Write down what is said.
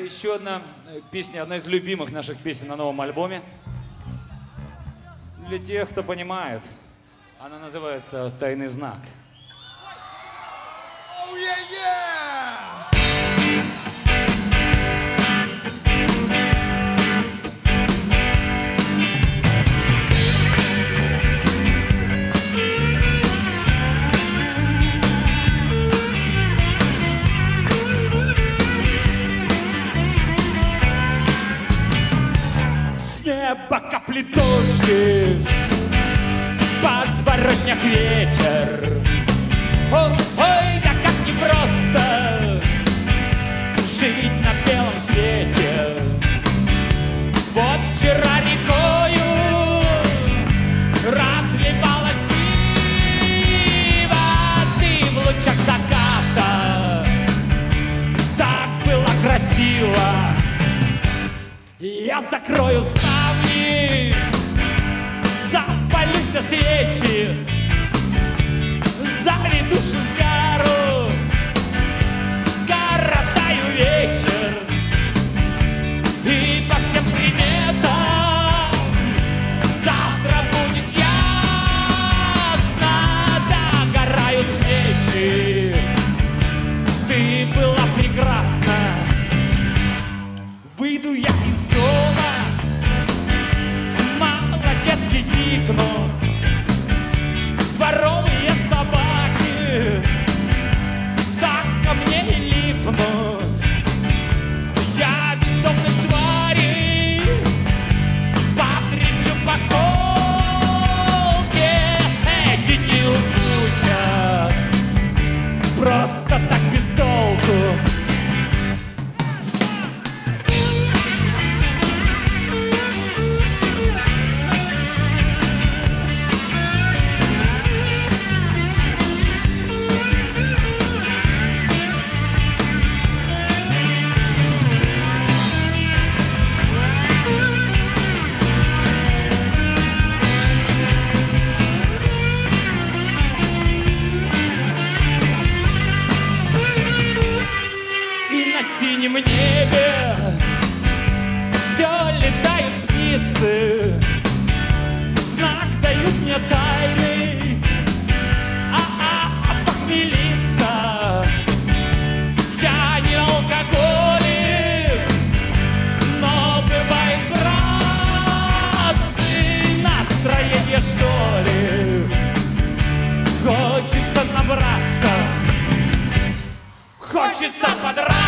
еще одна песня, одна из любимых наших песен на новом альбоме. Для тех, кто понимает, она называется «Тайный знак». Oh, yeah, yeah! С неба капли дожди, в подворотнях ветер. Ой, да как непросто жить на белом свете. Вот вчера рекою разливалась пиво, ты в лучах заката, так было красиво. Я закрою ставни, запалю все свечи, заведу шизгару, скоротаю вечер. И по всем приметам завтра будет ясно, догорают свечи. Ты была прекрасна. Выйду я из дома, молодецки гикну, дворовые собаки так ко мне и липнут. Я бездомных тварей потреблю по холке. Эти не укусят просто так без толку. На синем небе все летают птицы, знак дают мне тайны, похмелиться. Я не алкоголик, но бывает, братцы, настроение что ли, хочется набраться, хочется подраться.